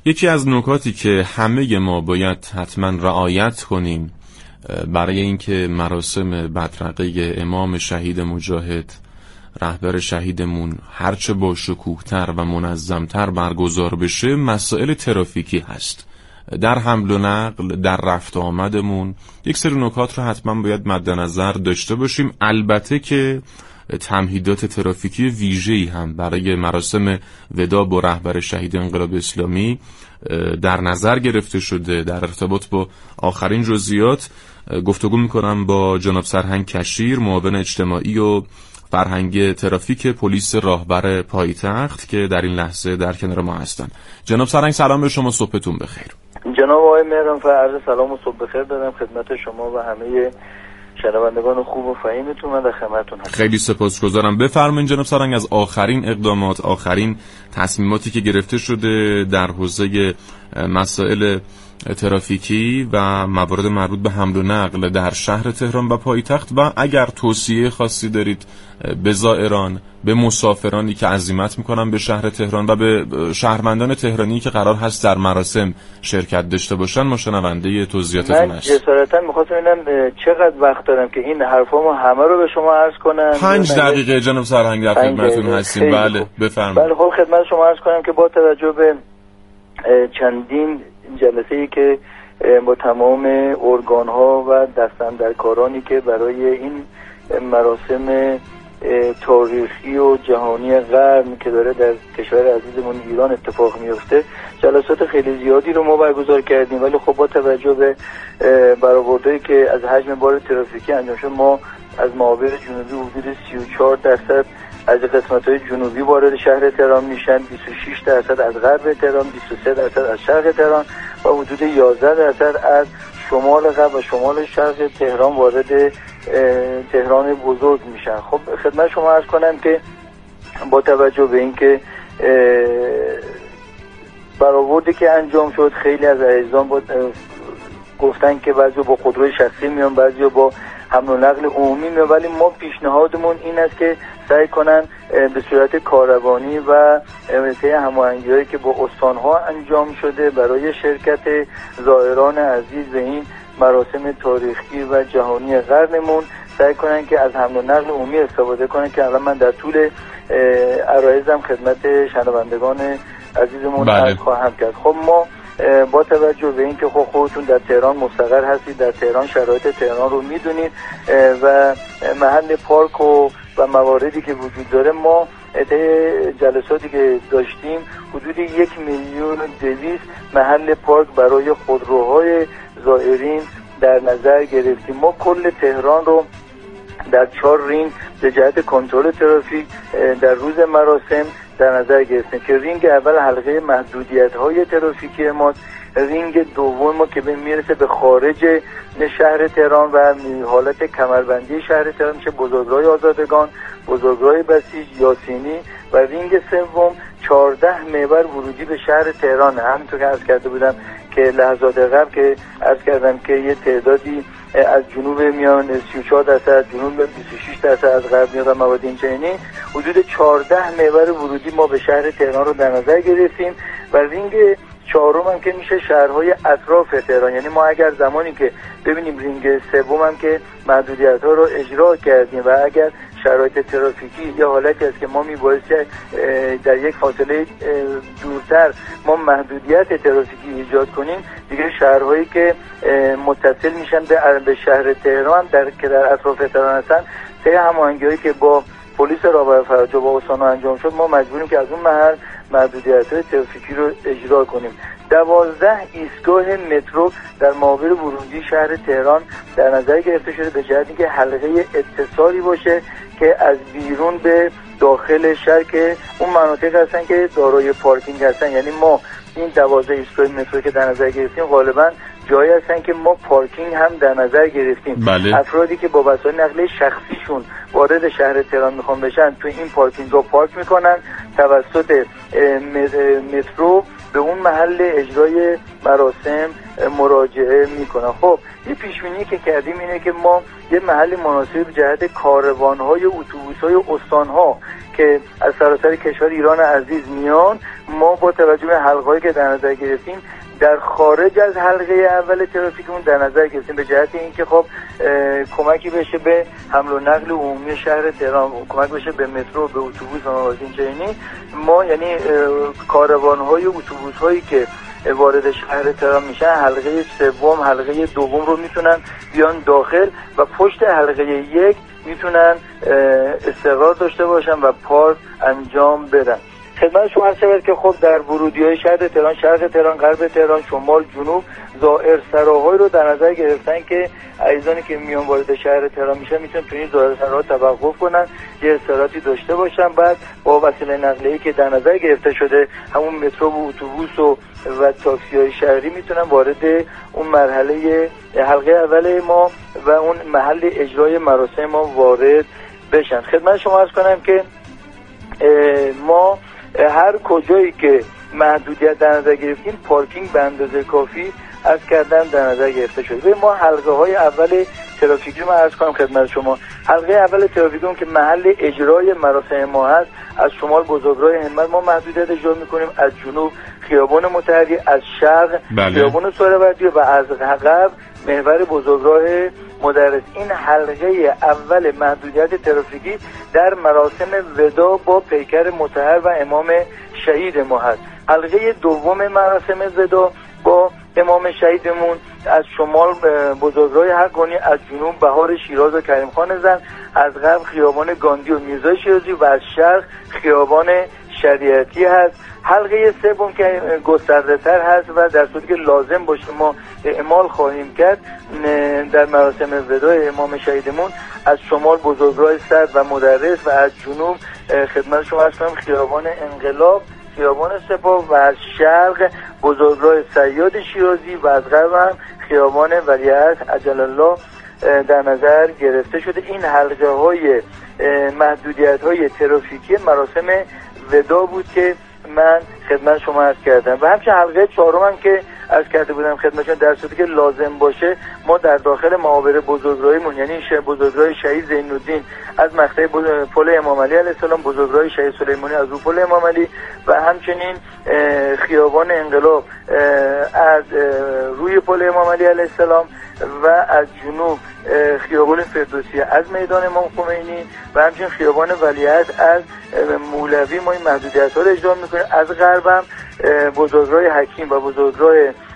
یکی از نکاتی که همه ما باید حتما رعایت کنیم برای اینکه مراسم بدرقه امام شهید مجاهد، رهبر شهیدمون، هرچه با شکوه‌تر و منظم‌تر برگزار بشه، مسائل ترافیکی هست. در حمل و نقل، در رفت و آمدمون یک سری نکات رو حتما باید مد نظر داشته باشیم. البته که تمهیدات ترافیکی ویژه‌ای هم برای مراسم وداع با رهبر شهید انقلاب اسلامی در نظر گرفته شده. در ارتباط با آخرین جزئیات گفتگو می‌کنم با جناب سرهنگ کشیر، معاون اجتماعی و فرهنگ ترافیک پلیس راهبر پایتخت که در این لحظه در کنار ما هستن. جناب سرهنگ سلام به شما، صبحتون بخیر. جناب آقای مهرانفر، عرض سلام و صبح بخیر دادم خدمت شما و همه شنوندگان خوب و فهیمتون. من در خدمتتون هستم. خیلی سپاسگزارم. بفرمایید جناب سرهنگ از آخرین اقدامات، آخرین تصمیماتی که گرفته شده در حوزه مسائل ترافیکی و موارد مربوط به حمل و نقل در شهر تهران و پایتخت، و اگر توصیه خاصی دارید به زائران، به مسافرانی که عزیمت میکنن به شهر تهران و به شهروندان تهرانی که قرار هست در مراسم شرکت داشته باشن، ما شنونده توضیحاتتون هست. من جسارتا میخواستم ببینم چقدر وقت دارم که این حرفامو همه رو به شما عرض کنم. 5 دقیقه جناب سرهنگ در خدمتتون هستیم. بله بفرمایید. بله خب خدمت شما عرض کنم که با توجه به چندین جلسه‌ای که با تمام ارگان‌ها و دستاندرکارانی که برای این مراسم تاریخی و جهانی قرن که داره در کشور عزیزمون ایران اتفاق میفته، جلسات خیلی زیادی رو ما برگزار کردیم، ولی خب با توجه به برآوردهایی که از حجم بار ترافیکی انجام شد، ما از معابر جنوبی حدود 34% از قسمت‌های جنوبی وارد شهر تهران میشن، 26% از غرب تهران، 23% از شرق تهران و حدود 11% از شمال غرب و شمال شرق تهران وارد تهران بزرگ میشن. خب خدمت شما عرض کنم که با توجه به اینکه برآوردی که انجام شد، خیلی از عزیزان گفتن که بعضی با خودروی شخصی میان، بعضی با حمل و نقل عمومی میان، ولی ما پیشنهادمون این است که سعی کنن به صورت کاروانی و طی هماهنگی‌هایی که با استان‌ها انجام شده برای شرکت زائران عزیز به این مراسم تاریخی و جهانی قرنمون سعی کنن که از حمل و نقل عمومی استفاده کنن که الان من در طول عرایزم خدمت شنوندگان عزیزمون عرض خواهم کرد. خب ما با توجه به اینکه خودتون در تهران مستقر هستید، در تهران شرایط تهران رو میدونید و محل پارک و مواردی که وجود داره، ما جلساتی که داشتیم حدود 1,200,000 محل پارک برای خودروهای زائرین در نظر گرفتیم. ما کل تهران رو در 4 رینگ به جهت کنترل ترافیک در روز مراسم در نظر گرفتیم که رینگ اول حلقه محدودیت‌های ترافیکی ما، رینگ دوم ما که میرسه به خارج شهر تهران و حالت کمربندی شهر تهران میشه بزرگراه آزادگان، بزرگراه بسیج، یاسینی، و رینگ سوم 14 محور ورودی به شهر تهران. همونطور که عرض کرده بودم که لحظات قبل که عرض کردم که یه تعدادی از جنوب میان 34%، جنوب 26% از غرب میاد و مواد اینچنینی، حدود 14 محور ورودی ما به شهر تهران رو در نظر گرفتیم و رینگ چهارم هم که میشه شهرهای اطراف تهران. یعنی ما اگر زمانی که ببینیم رینگ سوم هم که محدودیت‌ها رو اجرا کردیم و اگر شرایط ترافیکی یا حالتی است که ما میبایستی در یک فاصله دورتر ما محدودیت ترافیکی ایجاد کنیم، دیگه شهرهایی که متصل میشن به شهر تهران که در اطراف تهران هستن، طی هماهنگی‌هایی که با پلیس راهبر فرجا با استان‌ها انجام شد، ما مجبوریم که از اون محل محدودیت‌های ترافیکی رو اجرا کنیم. 12 ایستگاه مترو در معابر ورودی شهر تهران در نظر گرفته شده به جهت اینکه حلقه اتصالی باشه که از بیرون به داخل شهر که اون مناطق هستن که دارای پارکینگ هستن. یعنی ما این 12 ایستگاه مترو که در نظر گرفتیم غالبا جایی هستن که ما پارکینگ هم در نظر گرفتیم. بله. افرادی که با وسایل نقلیه شخصیشون وارد شهر تهران میخوان بشن تو این پارکینگ رو پارک میکنن، توسط مترو به اون محل اجرای مراسم مراجعه میکنن. خب یه پیشبینی که کردیم اینه که ما یه محل مناسب جهت کاروان‌های اتوبوس‌های استان‌ها که از سراسر کشور ایران عزیز میان، ما با توجه به حلقه‌ای که در نظر گرفتیم در خارج از حلقه اول ترافیکمون در نظر گرفتیم به جهت اینکه خب کمکی بشه به حمل و نقل عمومی شهر تهران، کمک بشه به مترو، به اتوبوس و موازین چنینی. ما یعنی کاروان‌های اتوبوس‌هایی که وارد شهر تهران میشن حلقه سوم، حلقه دوم رو میتونن بیان داخل و پشت حلقه یک میتونن استقرار داشته باشن و پارک انجام بدن. خدمت شما عرض شود که خب در ورودی‌های شهر تهران، شرق تهران، غرب تهران، شمال، جنوب، زائرسراهای رو در نظر گرفتن که عزیزانی که میان وارد شهر تهران میشن میتونن تو این زائرسراها توقف کنن، یه استراحتی داشته باشن، بعد با وسیله نقلیه‌ای که در نظر گرفته شده همون مترو و اتوبوس و تاکسی‌های شهری میتونن وارد اون مرحله حلقه اول ما و اون محل اجرای مراسم ما وارد بشن. خدمت شما عرض کنم که ما هر کجایی که محدودیت در نظر گرفتیم پارکینگ به اندازه کافی از کردن در نظر گرفته شده. ما حلقه های اول ترافیکی رو عرض کنم خدمت شما. حلقه اول ترافیکی که محل اجرای مراسم ما هست، از شمال بزرگراه همت ما محدودیت اجرا میکنیم، از جنوب خیابان متحری، از شرق خیابان سهروردی و از غرب محور بزرگراه مدرس. این حلقه اول محدودیت ترافیکی در مراسم وداع با پیکر مطهر و امام شهید ما هست. حلقه دوم مراسم وداع با امام شهیدمون از شمال بزرگراه حقانی، از جنوب بهار شیراز و کریم خان زن، از غرب خیابان گاندی و میرزا شیرازی و از شرق خیابان شریعتی هست. حلقه سوم که گسترده تر هست و در صورتی که لازم باشه ما اعمال خواهیم کرد در مراسم وداع امام شهیدمون، از شمال بزرگراه صدر و مدرس و از جنوب خدمت شما عرض کنم خیابان انقلاب، خیابان سپاه و از شرق بزرگراه صیاد شیرازی و از غرب هم خیابان ولیعصر عجل الله در نظر گرفته شده. این حلقه های محدودیت های ترافیکی مراسم وداع بود که من خدمت شما عرض کردم و همچنین حلقه چهارم هم که عرض کرده بودم خدمتشون در صورتی که لازم باشه ما در داخل معابر بزرگراهیمون یعنی بزرگراه شهید زین‌الدین از مقطع پل امام علی علیه السلام، بزرگراه شهید سلیمانی از رو پل امام علی و همچنین خیابان انقلاب از روی پل امام علی علیه السلام و از جنوب خیابان فردوسی از میدان امام خمینی و همچنین خیابان ولیعصر از مولوی ما این محدودیت ها رو اجرا میکنیم. از غرب هم بزرگراه حکیم و بزرگراه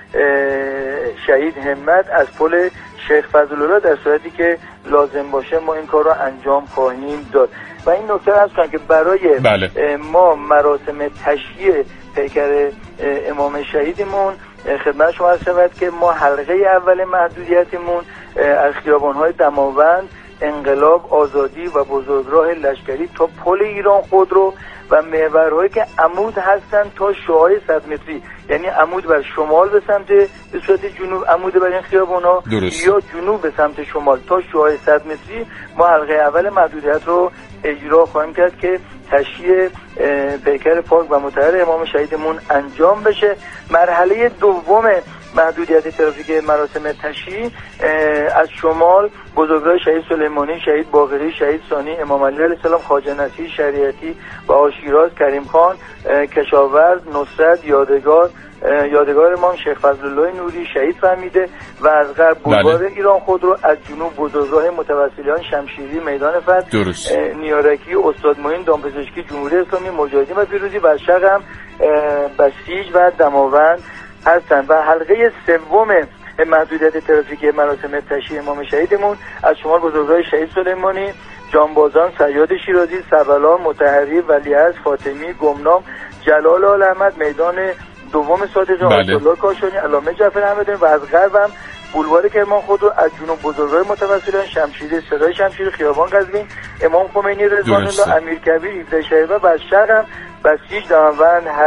شهید همت از پل شیخ فضل‌الله در صورتی که لازم باشه ما این کار رو انجام خواهیم داد. و این نکته هست که برای ما مراسم تشییع پیکر امام شهیدمون خدمت شما عرض شود که ما حلقه اول محدودیتمون از خیابان‌های دماوند، انقلاب، آزادی و بزرگراه لشکری تا پل ایران خودرو و محورهایی که عمود هستن تا شعاع 100 متری، یعنی عمود بر شمال به سمت به صورت جنوب عمود بر این خیابان‌ها یا جنوب به سمت شمال تا شعاع 100 متری ما حلقه اول محدودیت رو اجرا خواهیم کرد که تشییع پیکر پاک و مطهر امام شهیدمون انجام بشه. مرحله دوم محدودیت ترافیکی مراسم تشییع از شمال بزرگراه شهید سلیمانی، شهید باقری، شهید ثانی، امام علی علیه السلام، خواجه نصیر، شریعتی، بهار شیراز، کریم خان، کشاورز، نصرت، یادگار امام شیخ فضل‌الله نوری شهید فهمیده و از غرب بلوار ایران خودرو، از جنوب بزرگراه متوسلیان، شمشیری، میدان فتح، نیارکی، استاد معین، دامپزشکی، جمهوری اسلامی، مجاهدین و پیروزی و از شرق هم بسیج و دماوند هستند. و حلقه سوم محدودیت ترافیکی مراسم تشییع امام شهیدمون از شمال بزرگراه شهید سلیمانی، جانبازان، صیاد شیرازی، سبلان، مطهری، ولیعصر، فاطمی، گمنام، جلال آل‌احمد، میدان دوم صادقی، آیت الله کاشانی، علامه جعفر همدانی و از غرب هم بولوار کرمان خودرو، از جنوب بزرگراه متوسلیان، شمشیری، صدای شمشیری، خیابان قزوین، امام خمینی رضوان الله، امیرکبیر، 17 شهریور و از شرق هم بسیج دماوند هست.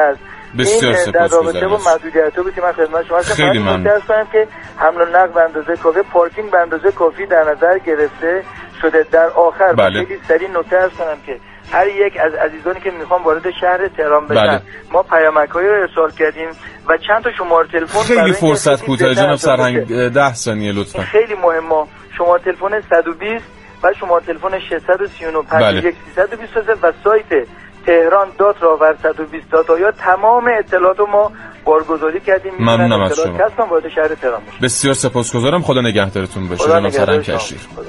بسیار در رابطه با محدودیت‌ها بود که من خدمت شما خیلی ممنون هستم که حمل و نقل به اندازه کافی، پارکینگ به اندازه کافی در نظر گرفته شده. در آخر خیلی سریع نکته عرض کنم که هر یک از عزیزانی که میخوان وارد شهر تهران بشن ما پیامک‌هایی رو ارسال کردیم و چند تا شماره تلفن خیلی فرصت کوتاه جناب سرهنگ 10 ثانیه لطفا. خیلی مهمه. شماره تلفن 120 و شماره تلفن 639 51 323 و سایت tehran.ravar120.ir تمام اطلاعات ما بارگذاری کردیم. ممنونم از شما. وارد شهر تهران بشن. بسیار سپاسگزارم. خدا نگهدارتون باشه جناب سرهنگ کشیر.